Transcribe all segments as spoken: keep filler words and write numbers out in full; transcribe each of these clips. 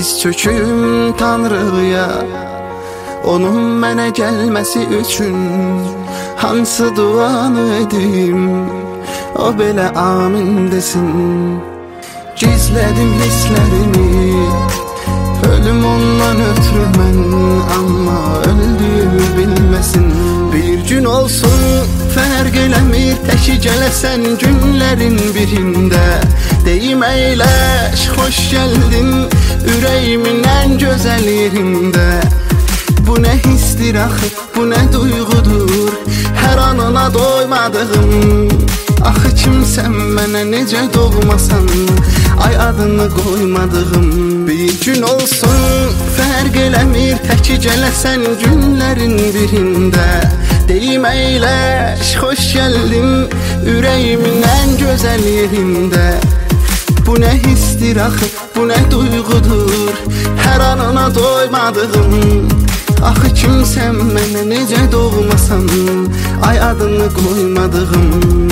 Diz çöküm Tanrıya, onun mənə gəlməsi üçün hansı duanı edim, o belə amin desin. Gizlədim hisslərimi, ölüm ondan ötürü mən, amma öldüyümü bilməsin. Bir gün olsun fərq eləmir, təki gələsən günlərin birində. Deyim əyləş, xoş gəldin ürəyimin ən gözəl yerində. Bu nə histir axı, bu nə duyğudur, hər anına doymadığım. Axı kimsən mənə necə doğmasan, ay adını qoymadığım. Bir gün olsun fərq eləmir, təki gələsən günlərin birində. Deyim əyləş, xoş gəldin ürəyimin ən gözəl yerində. Bu nə histir axı, bu nə duyğudur, hər anına doymadığım. Axı kimsən mənə necə doğmasan, ay adını qoymadığım.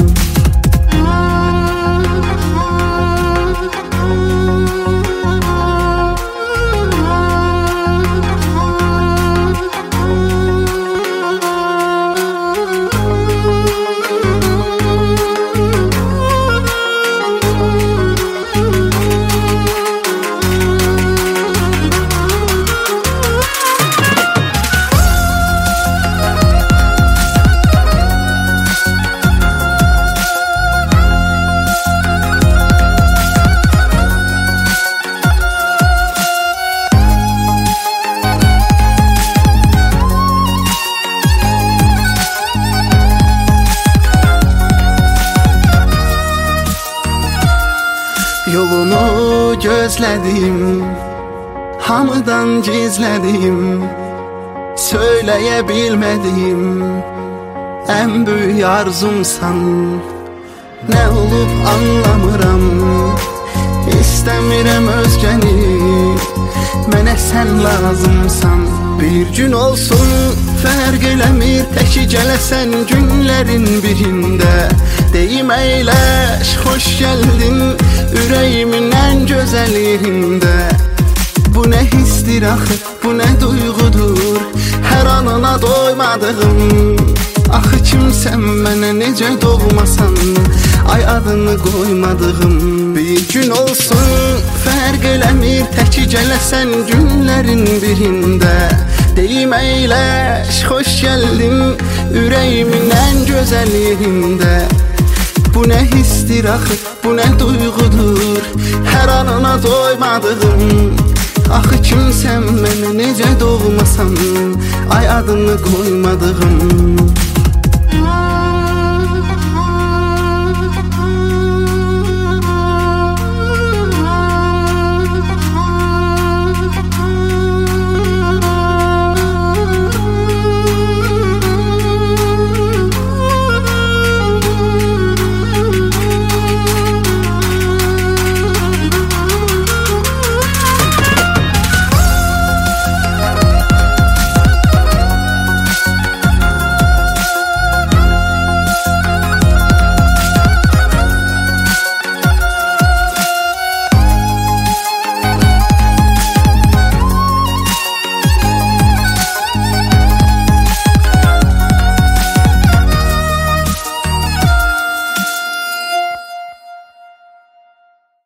Yolunu gözlədim, hamıdan gizlədim, söyləyə bilmədim, ən böyük arzumsan. Nə olub anlamıram, istəmirəm özgəni, mənə sən lazımsan. Bir gün olsun fərq eləmir, təki gələsən günlərin birində. Deyim əyləş, xoş gəldin ürəyimin ən gözəl yerində. Bu nə histir axı, bu nə duyğudur, hər anına doymadığım. Axı kimsən mənə necə doğmasan, ay adını qoymadığım. Bir gün olsun fərq eləmir, təki gələsən günlərin birində. Deyim əyləş, xoş gəldin ürəyimin ən gözəl yerində. Bu nə histir axı, bu nə duyğudur, hər anına doymadığım. Axı kimsən mənə necə doğmasan, ay adını qoymadığım.